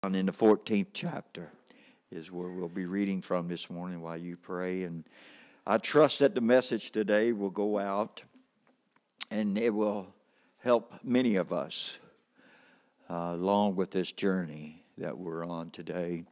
In the 14th chapter is where we'll be reading from this morning while you pray. And I trust that the message today will go out and it will help many of us along with this journey that we're on today.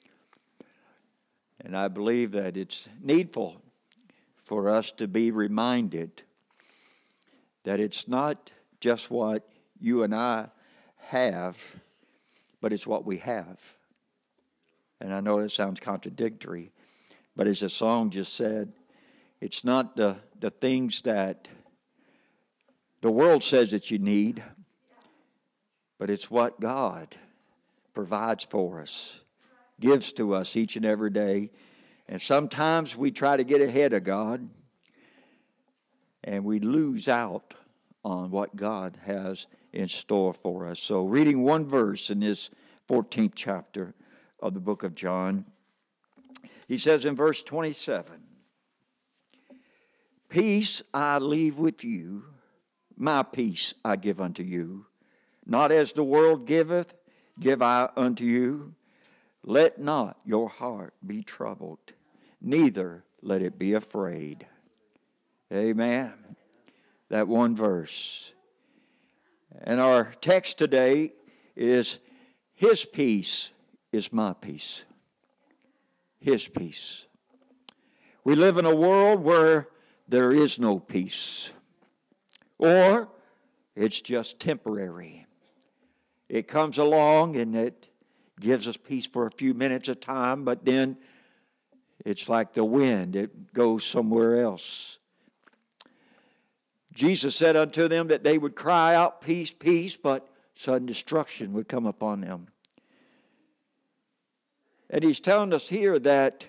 And I believe that it's needful for us to be reminded that it's not just what you and I have, but it's what we have. And I know it sounds contradictory, but as the song just said, it's not the things that the world says that you need, but it's what God provides for us, gives to us each and every day. And sometimes we try to get ahead of God, and we lose out on what God has in store for us. So reading one verse in this 14th chapter of the book of John, he says in verse 27, "Peace I leave with you, my peace I give unto you. Not as the world giveth, give I unto you. Let not your heart be troubled, neither let it be afraid." Amen. That one verse. And our text today is, His peace is my peace. His peace. We live in a world where there is no peace, or it's just temporary. It comes along and it gives us peace for a few minutes at a time, but then it's like the wind, it goes somewhere else. Jesus said unto them that they would cry out, "Peace, peace," but sudden destruction would come upon them. And He's telling us here that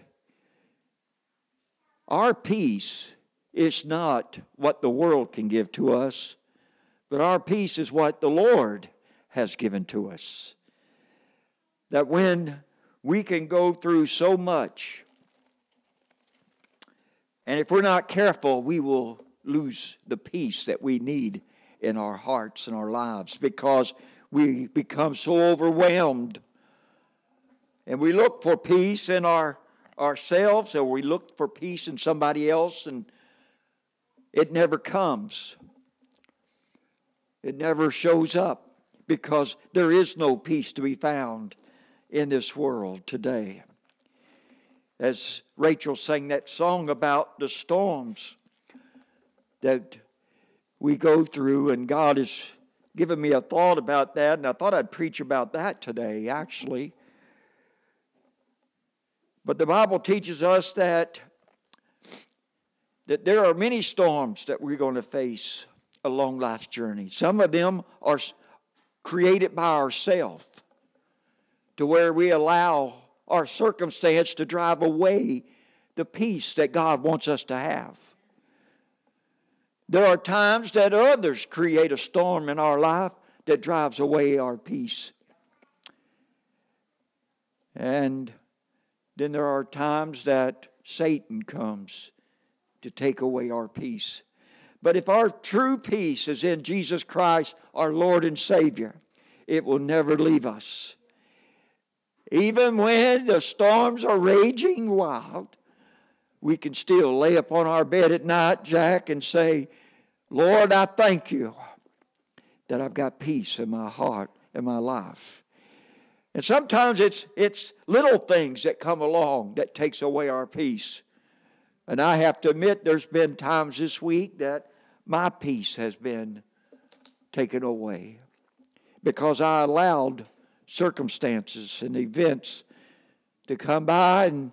our peace is not what the world can give to us, but our peace is what the Lord has given to us. That when we can go through so much, and if we're not careful, we will lose the peace that we need in our hearts and our lives, because we become so overwhelmed. And we look for peace in ourselves, or we look for peace in somebody else, and it never comes. It never shows up, because there is no peace to be found in this world today. As Rachel sang that song about the storms that we go through, and God has given me a thought about that, and I thought I'd preach about that today, actually. But the Bible teaches us that there are many storms that we're going to face along life's journey. Some of them are created by ourselves, to where we allow our circumstance to drive away the peace that God wants us to have. There are times that others create a storm in our life that drives away our peace. And then there are times that Satan comes to take away our peace. But if our true peace is in Jesus Christ, our Lord and Savior, it will never leave us. Even when the storms are raging wild, we can still lay upon our bed at night, Jack, and say, "Lord, I thank you that I've got peace in my heart and my life." And sometimes it's little things that come along that takes away our peace. And I have to admit, there's been times this week that my peace has been taken away, because I allowed circumstances and events to come by and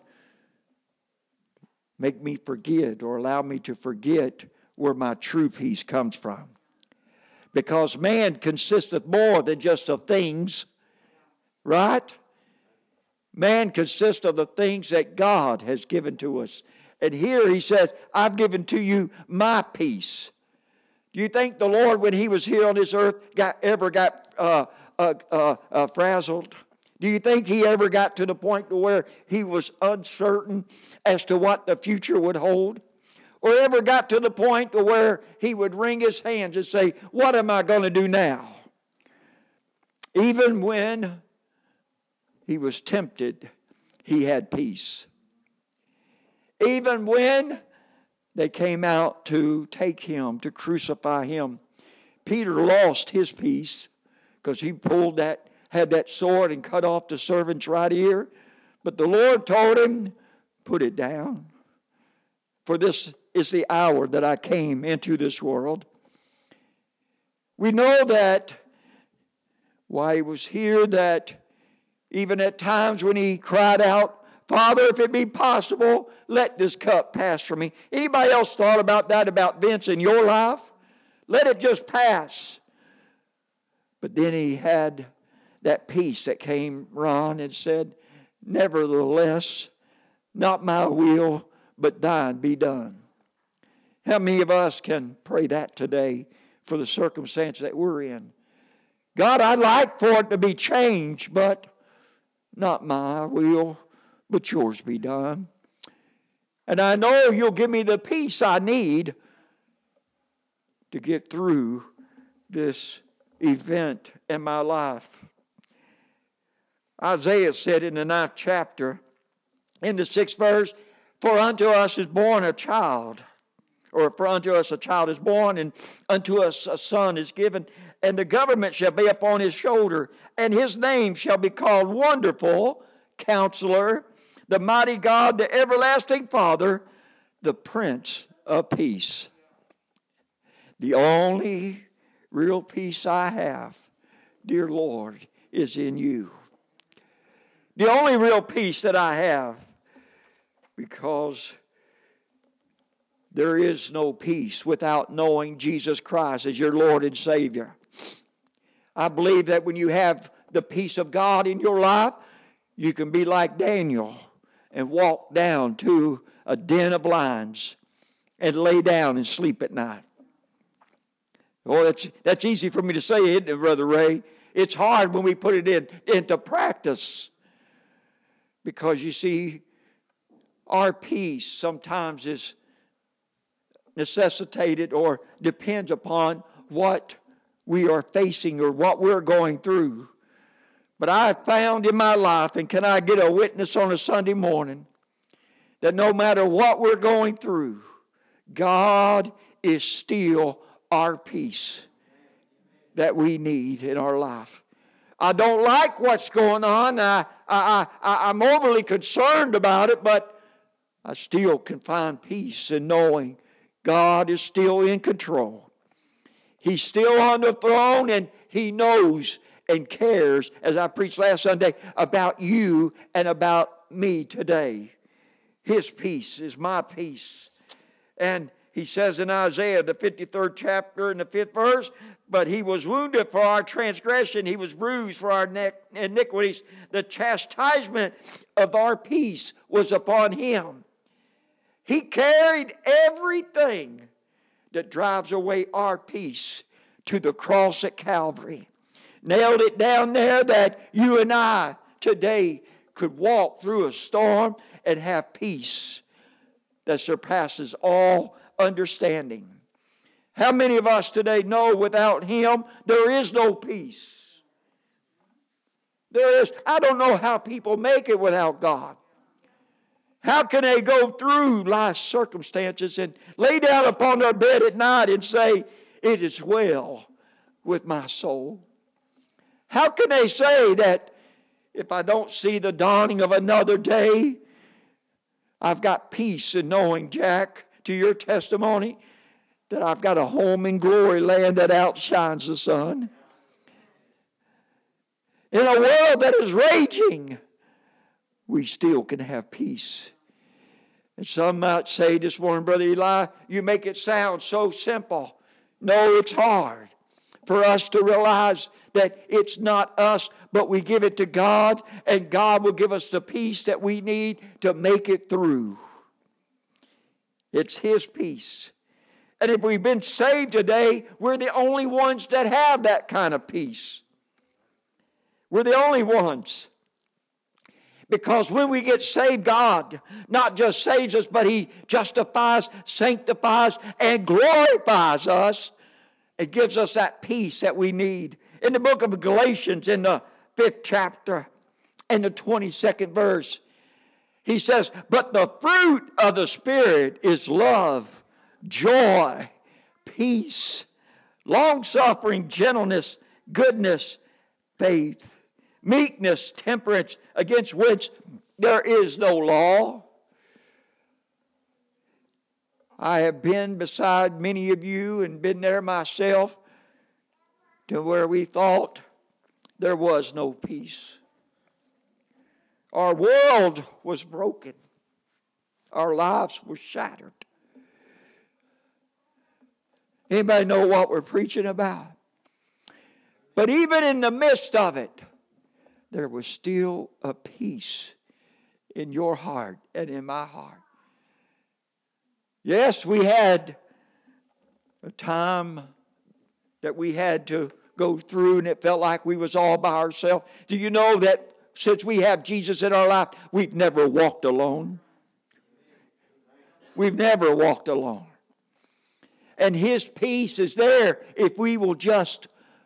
make me forget, or allow me to forget where my true peace comes from. Because man consisteth more than just of things, right? Man consists of the things that God has given to us. And here He says, "I've given to you my peace." Do you think the Lord, when He was here on this earth, ever got frazzled? Do you think He ever got to the point to where He was uncertain as to what the future would hold? Or ever got to the point to where He would wring His hands and say, "What am I going to do now?" Even when he was tempted, he had peace. Even when they came out to take him, to crucify him, Peter lost his peace because he had that sword and cut off the servant's right ear. But the Lord told him, put it down. For this is the hour that I came into this world. We know that while he was here, that even at times when he cried out, Father, if it be possible, let this cup pass from me. Anybody else thought about that about Vince in your life? Let it just pass. But then he had that peace that came on and said, nevertheless, not my will, but thine be done. How many of us can pray that today for the circumstance that we're in? God, I'd like for it to be changed, but not my will, but yours be done. And I know you'll give me the peace I need to get through this event in my life. Isaiah said in the 9th chapter, in the 6th verse, for unto us is born a child, or for unto us a child is born, and unto us a son is given, and the government shall be upon his shoulder, and his name shall be called Wonderful, Counselor, the Mighty God, the Everlasting Father, the Prince of Peace. The only real peace I have, dear Lord, is in you. The only real peace that I have, because there is no peace without knowing Jesus Christ as your Lord and Savior. I believe that when you have the peace of God in your life, you can be like Daniel and walk down to a den of lions and lay down and sleep at night. Oh, that's easy for me to say, isn't it, Brother Ray? It's hard when we put it into practice. Because you see, our peace sometimes is necessitated or depends upon what we are facing or what we're going through. But I have found in my life, and can I get a witness on a Sunday morning, that no matter what we're going through, God is still our peace that we need in our life. I don't like what's going on. I'm overly concerned about it, but I still can find peace in knowing God is still in control. He's still on the throne, and He knows and cares, as I preached last Sunday, about you and about me today. His peace is my peace. And He says in Isaiah, the 53rd chapter and the 5th verse, but He was wounded for our transgression, He was bruised for our iniquities. The chastisement of our peace was upon Him. He carried everything that drives away our peace to the cross at Calvary. Nailed it down there that you and I today could walk through a storm and have peace that surpasses all understanding. How many of us today know without Him there is no peace? I don't know how people make it without God. How can they go through life's circumstances and lay down upon their bed at night and say, it is well with my soul? How can they say that if I don't see the dawning of another day, I've got peace in knowing, Jack, to your testimony, that I've got a home in glory land that outshines the sun? In a world that is raging, we still can have peace. And some might say this morning, Brother Eli, you make it sound so simple. No, it's hard for us to realize that it's not us, but we give it to God, and God will give us the peace that we need to make it through. It's His peace. And if we've been saved today, we're the only ones that have that kind of peace. We're the only ones. Because when we get saved, God not just saves us, but He justifies, sanctifies, and glorifies us. It gives us that peace that we need. In the book of Galatians, in the 5th chapter and the 22nd verse. He says, but the fruit of the Spirit is love, joy, peace, long-suffering, gentleness, goodness, faith, meekness, temperance, against which there is no law. I have been beside many of you and been there myself to where we thought there was no peace. Our world was broken. Our lives were shattered. Anybody know what we're preaching about? But even in the midst of it, there was still a peace in your heart and in my heart. Yes, we had a time that we had to go through and it felt like we was all by ourselves. Do you know that since we have Jesus in our life, we've never walked alone? We've never walked alone. And His peace is there if we will just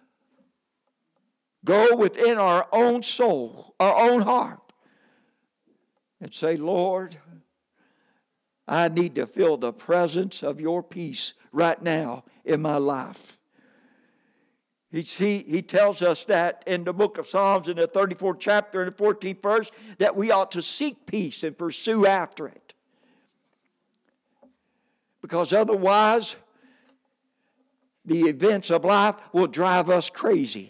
go within our own soul, our own heart, and say, Lord, I need to feel the presence of your peace right now in my life. He tells us that in the book of Psalms in the 34th chapter and the 14th verse that we ought to seek peace and pursue after it. Because otherwise, the events of life will drive us crazy.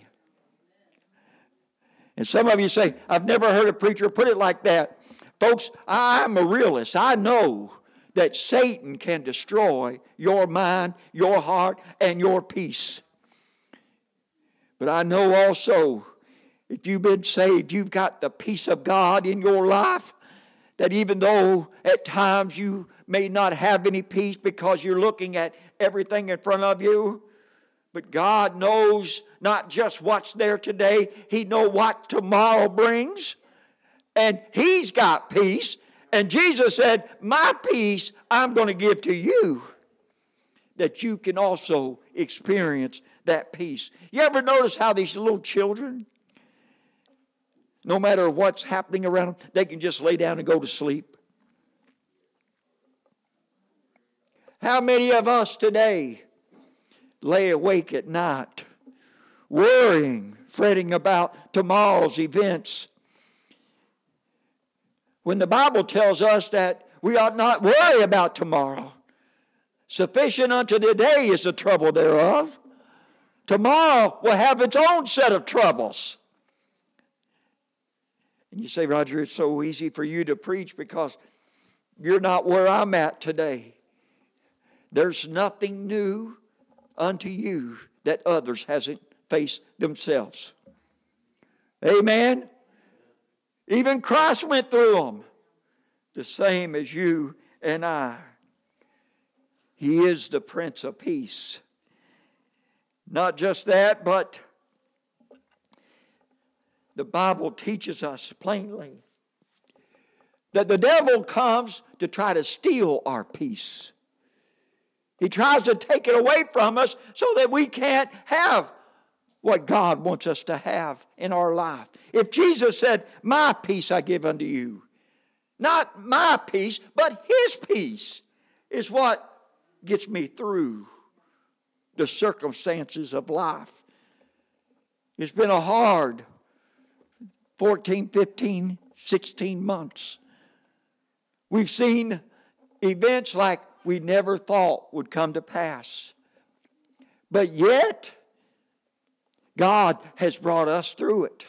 And some of you say, I've never heard a preacher put it like that. Folks, I'm a realist. I know that Satan can destroy your mind, your heart, and your peace. But I know also, if you've been saved, you've got the peace of God in your life, that even though at times you may not have any peace because you're looking at everything in front of you, but God knows not just what's there today, He knows what tomorrow brings. And He's got peace. And Jesus said, my peace I'm going to give to you, that you can also experience that peace. You ever notice how these little children, no matter what's happening around them, they can just lay down and go to sleep? How many of us today lay awake at night, worrying, fretting about tomorrow's events, when the Bible tells us that we ought not worry about tomorrow? Sufficient unto the day is the trouble thereof. Tomorrow will have its own set of troubles. And you say, Roger, it's so easy for you to preach because you're not where I'm at today. There's nothing new unto you that others hasn't faced themselves. Amen? Even Christ went through them, the same as you and I. He is the Prince of Peace. Not just that, but the Bible teaches us plainly that the devil comes to try to steal our peace. He tries to take it away from us so that we can't have what God wants us to have in our life. If Jesus said, my peace I give unto you, not my peace, but His peace is what gets me through the circumstances of life. It's been a hard 14, 15, 16 months. We've seen events like we never thought would come to pass. But yet, God has brought us through it.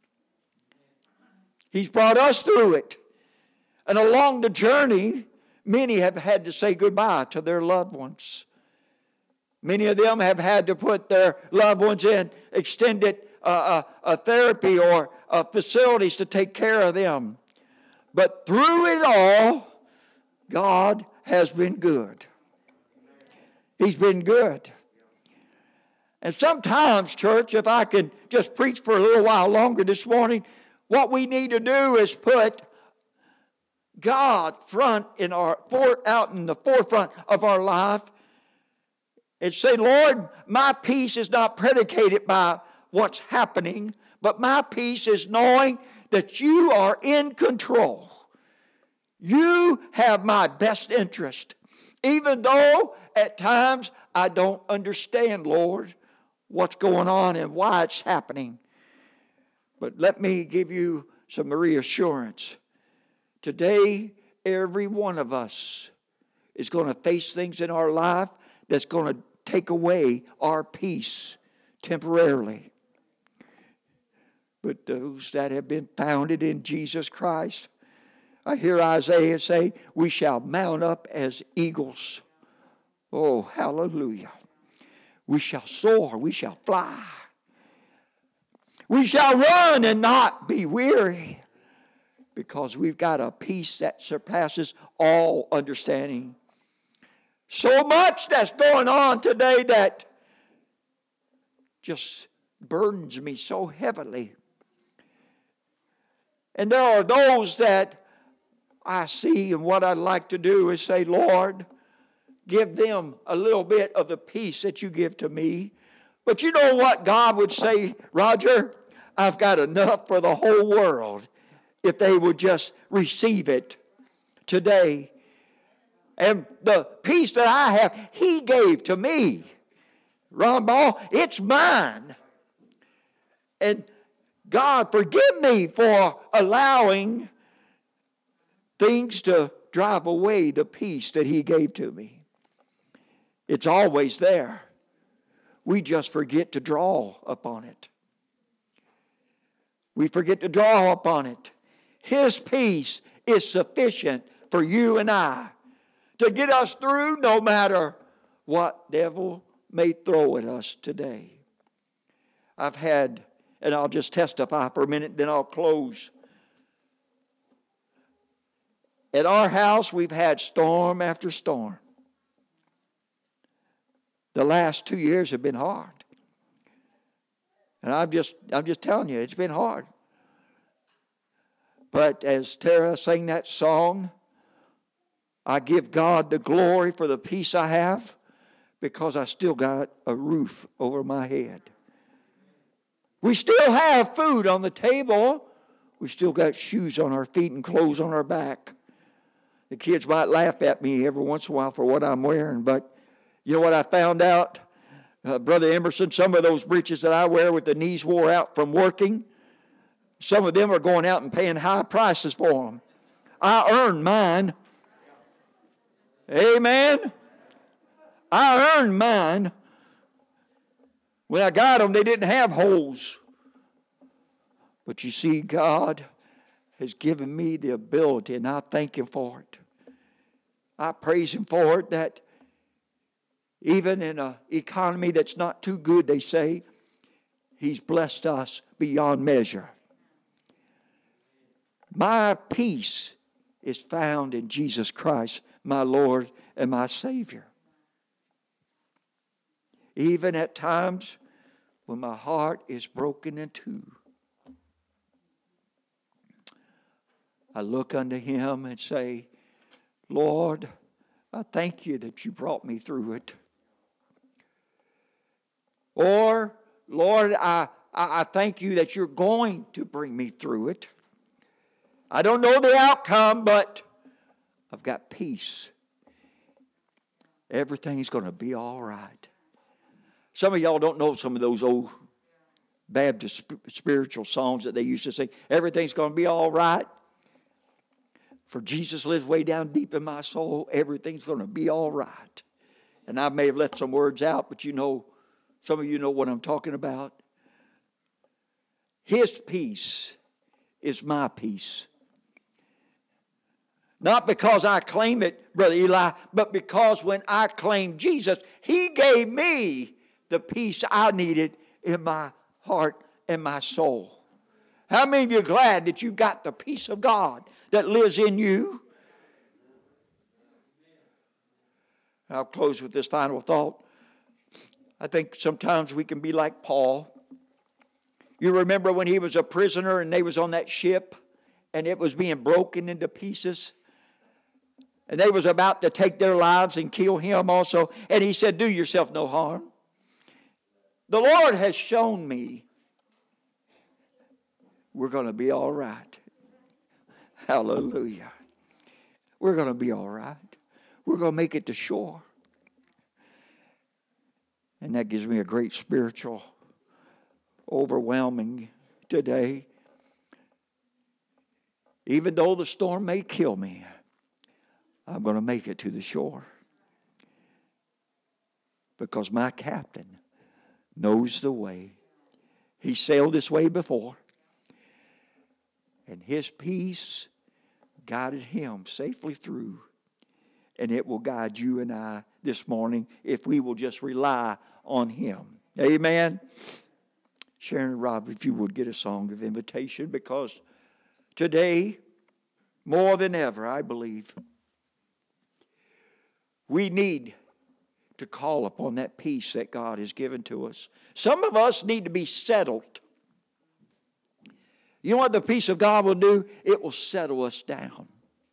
He's brought us through it. And along the journey, many have had to say goodbye to their loved ones. Many of them have had to put their loved ones in extended therapy or facilities to take care of them. But through it all, God has been good. He's been good. And sometimes, church, if I could just preach for a little while longer this morning, what we need to do is put God out in the forefront of our life and say, Lord, my peace is not predicated by what's happening, but my peace is knowing that you are in control. You have my best interest. Even though at times I don't understand, Lord, what's going on and why it's happening. But let me give you some reassurance. Today, every one of us is going to face things in our life that's going to take away our peace temporarily. But those that have been founded in Jesus Christ, I hear Isaiah say, we shall mount up as eagles. Oh, hallelujah. We shall soar, we shall fly. We shall run and not be weary, because we've got a peace that surpasses all understanding. So much that's going on today that just burdens me so heavily. And there are those that I see, and what I'd like to do is say, Lord, give them a little bit of the peace that you give to me. But you know what God would say, Roger? I've got enough for the whole world if they would just receive it today. And the peace that I have, He gave to me. Ron Ball, it's mine. And God, forgive me for allowing things to drive away the peace that He gave to me. It's always there. We just forget to draw upon it. We forget to draw upon it. His peace is sufficient for you and I to get us through no matter what devil may throw at us today. I've had, and I'll just testify for a minute, then I'll close. At our house, we've had storm after storm. The last 2 years have been hard. And I'm just telling you, it's been hard. But as Tara sang that song, I give God the glory for the peace I have, because I still got a roof over my head. We still have food on the table. We still got shoes on our feet and clothes on our back. The kids might laugh at me every once in a while for what I'm wearing, but you know what I found out? Brother Emerson, some of those breeches that I wear with the knees wore out from working, some of them are going out and paying high prices for them. I earned mine. Amen. I earned mine. When I got them, they didn't have holes. But you see, God has given me the ability, and I thank Him for it. I praise Him for it, that even in an economy that's not too good, they say, He's blessed us beyond measure. My peace is found in Jesus Christ, my Lord and my Savior. Even at times when my heart is broken in two, I look unto Him and say, Lord, I thank You that You brought me through it. Or, Lord, I thank You that You're going to bring me through it. I don't know the outcome, but I've got peace. Everything's going to be all right. Some of y'all don't know some of those old Baptist spiritual songs that they used to sing. Everything's going to be all right. For Jesus lives way down deep in my soul. Everything's going to be all right. And I may have left some words out, but you know, some of you know what I'm talking about. His peace is my peace. Not because I claim it, Brother Eli, but because when I claimed Jesus, He gave me the peace I needed in my heart and my soul. How many of you are glad that you got the peace of God that lives in you? I'll close with this final thought. I think sometimes we can be like Paul. You remember when he was a prisoner and they was on that ship and it was being broken into pieces? And they was about to take their lives and kill him also. And he said, do yourself no harm. The Lord has shown me we're going to be all right. Hallelujah. We're going to be all right. We're going to make it to shore. And that gives me a great spiritual overwhelming today. Even though the storm may kill me, I'm going to make it to the shore. Because my captain knows the way. He sailed this way before. And his peace guided him safely through. And it will guide you and I this morning if we will just rely on him. Amen. Sharon and Rob, if you would get a song of invitation, because today, more than ever, I believe, we need to call upon that peace that God has given to us. Some of us need to be settled. You know what the peace of God will do? It will settle us down.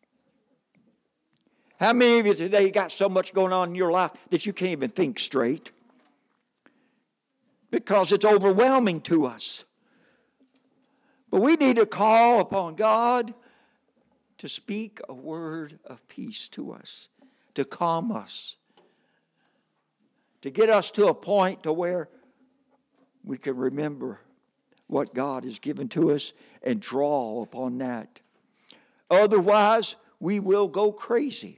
How many of you today got so much going on in your life that you can't even think straight? Because it's overwhelming to us. But we need to call upon God to speak a word of peace to us, to calm us, to get us to a point to where we can remember what God has given to us and draw upon that. Otherwise, we will go crazy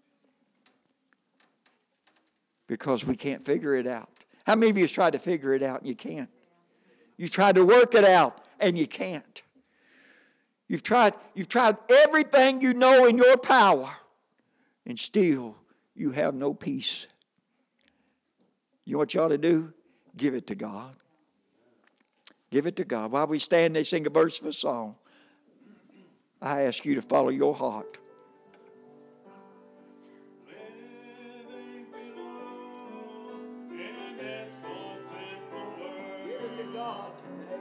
because we can't figure it out. How many of you have tried to figure it out and you can't? You've tried to work it out and you can't. You've tried everything you know in your power, and still you have no peace. You know what you ought to do? Give it to God. Give it to God. While we stand, they sing a verse of a song. I ask you to follow your heart. Give it to God today.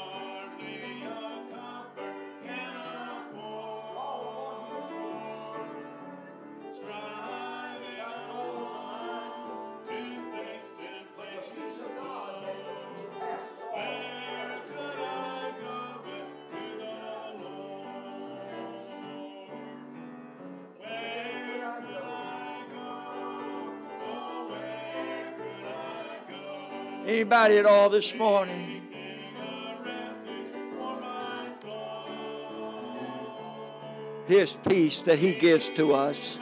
Anybody at all this morning? His peace that he gives to us.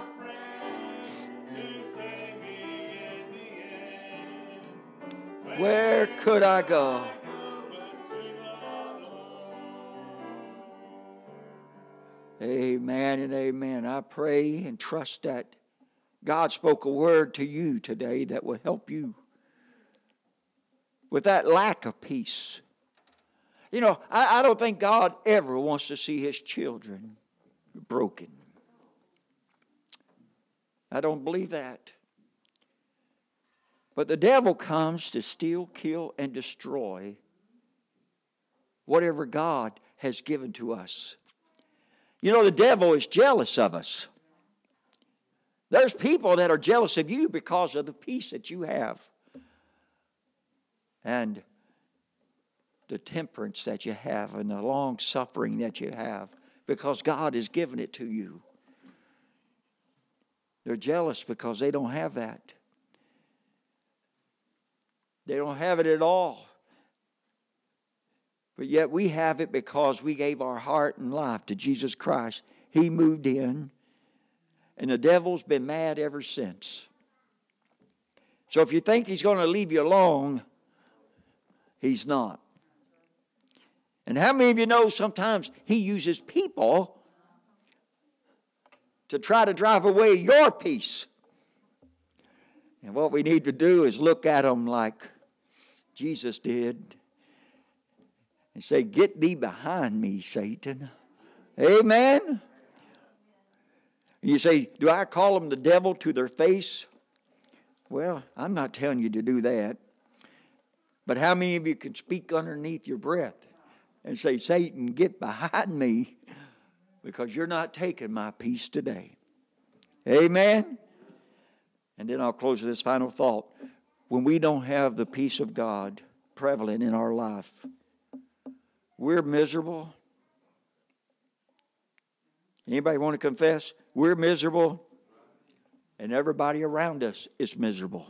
Where could I go? Amen and amen. I pray and trust that God spoke a word to you today that will help you with that lack of peace. You know, I don't think God ever wants to see his children broken. I don't believe that. But the devil comes to steal, kill, and destroy whatever God has given to us. You know, the devil is jealous of us. There's people that are jealous of you because of the peace that you have and the temperance that you have and the long suffering that you have because God has given it to you. They're jealous because they don't have that. They don't have it at all. But yet we have it because we gave our heart and life to Jesus Christ. He moved in, and the devil's been mad ever since. So if you think he's going to leave you alone, he's not. And how many of you know sometimes he uses people to try to drive away your peace? And what we need to do is look at them like Jesus did and say, "Get thee behind me, Satan." Amen? And you say, "Do I call them the devil to their face?" Well, I'm not telling you to do that. But how many of you can speak underneath your breath and say, "Satan, get behind me because you're not taking my peace today"? Amen? And then I'll close with this final thought. When we don't have the peace of God prevalent in our life, We're miserable. Anybody want to confess? We're miserable. And everybody around us is miserable.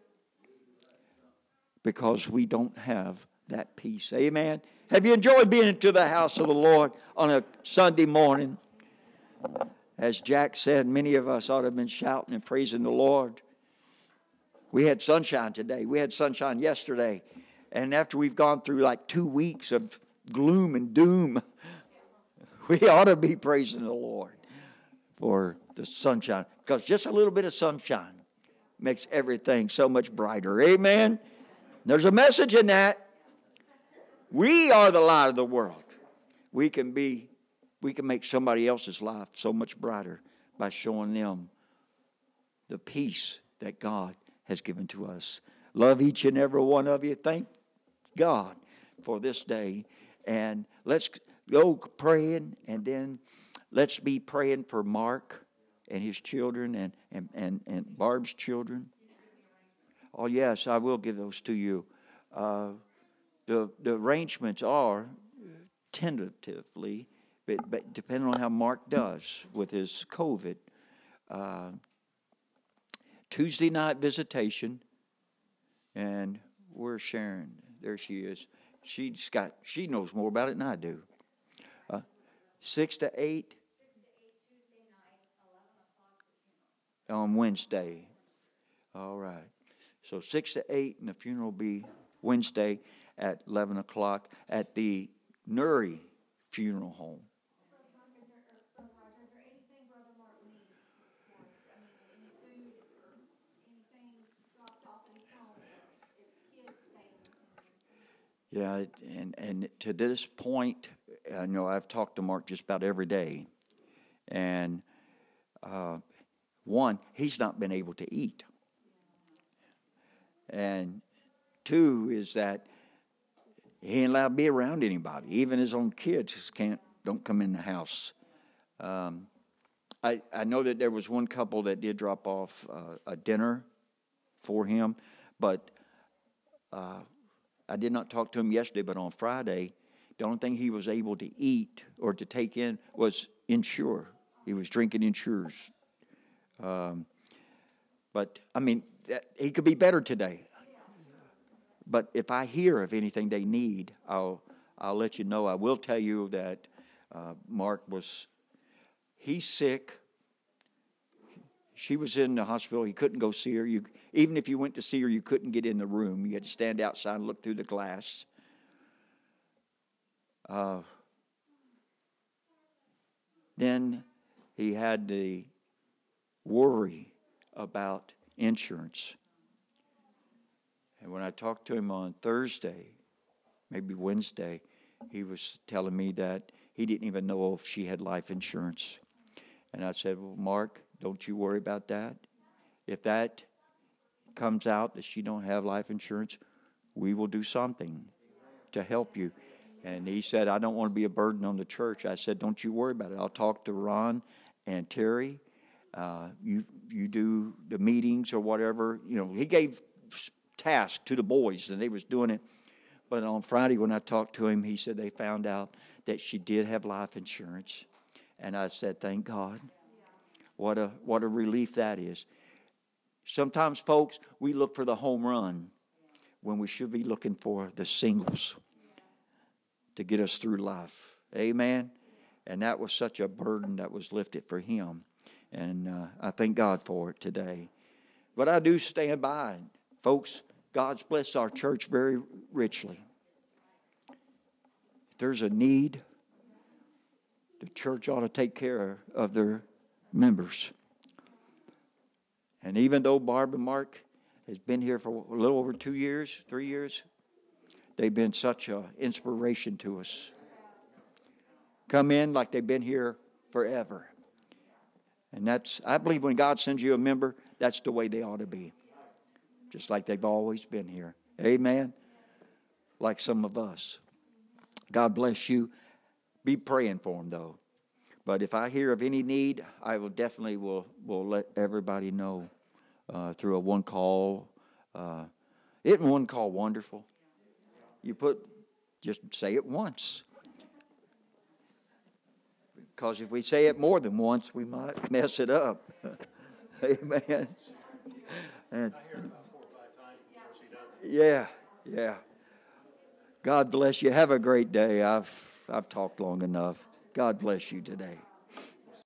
Because we don't have that peace. Amen. Have you enjoyed being into the house of the Lord on a Sunday morning? As Jack said, many of us ought to have been shouting and praising the Lord. We had sunshine today. We had sunshine yesterday. And after we've gone through like 2 weeks of gloom and doom, we ought to be praising the Lord for the sunshine. Because just a little bit of sunshine makes everything so much brighter. Amen. There's a message in that. We are the light of the world. We can make somebody else's life so much brighter by showing them the peace that God has given to us. Love each and every one of you. Thank God for this day. And let's go praying, and then let's be praying for Mark and his children and Barb's children. Oh, yes, I will give those to you. The arrangements are tentatively, but depending on how Mark does with his COVID. Tuesday night visitation, and where's Sharon? There she is. She knows more about it than I do. 6 to 8 Tuesday night, 11 o'clock. On Wednesday. All right. So 6 to 8, and the funeral will be Wednesday at 11 o'clock at the Nuri Funeral Home. Brother Roger, is there anything Brother Mark needs for us? I mean, any food or anything dropped off at his home, or if kids staying with him? Yeah, and to this point, I know I've talked to Mark just about every day. And one, he's not been able to eat. And two is that he ain't allowed to be around anybody. Even his own kids don't come in the house. I know that there was one couple that did drop off a dinner for him, but I did not talk to him yesterday. But on Friday, the only thing he was able to eat or to take in was Ensure. He was drinking Ensures. But I mean, he could be better today. But if I hear of anything they need, I'll let you know. I will tell you that Mark he's sick. She was in the hospital. He couldn't go see her. Even if you went to see her, you couldn't get in the room. You had to stand outside and look through the glass. Then he had the worry about insurance. And when I talked to him on Thursday, maybe Wednesday, he was telling me that he didn't even know if she had life insurance. And I said, well, Mark, don't you worry about that. If that comes out that she don't have life insurance, we will do something to help you. And he said, I don't want to be a burden on the church. I said, don't you worry about it. I'll talk to Ron and Terry. You do the meetings or whatever. You know, he gave tasks to the boys, and they was doing it. But on Friday when I talked to him, he said they found out that she did have life insurance. And I said, thank God. What a relief that is. Sometimes, folks, we look for the home run when we should be looking for the singles to get us through life. Amen? And that was such a burden that was lifted for him. And I thank God for it today. But I do stand by. Folks, God's blessed our church very richly. If there's a need, the church ought to take care of their members. And even though Barb and Mark has been here for a little over 2 years, 3 years, they've been such an inspiration to us. Come in like they've been here forever. And I believe when God sends you a member, that's the way they ought to be. Just like they've always been here. Amen? Like some of us. God bless you. Be praying for them, though. But if I hear of any need, I will definitely will let everybody know through a one call. Isn't one call wonderful? Just say it once. Because if we say it more than once, we might mess it up. Amen. And, yeah, yeah. God bless you. Have a great day. I've talked long enough. God bless you today.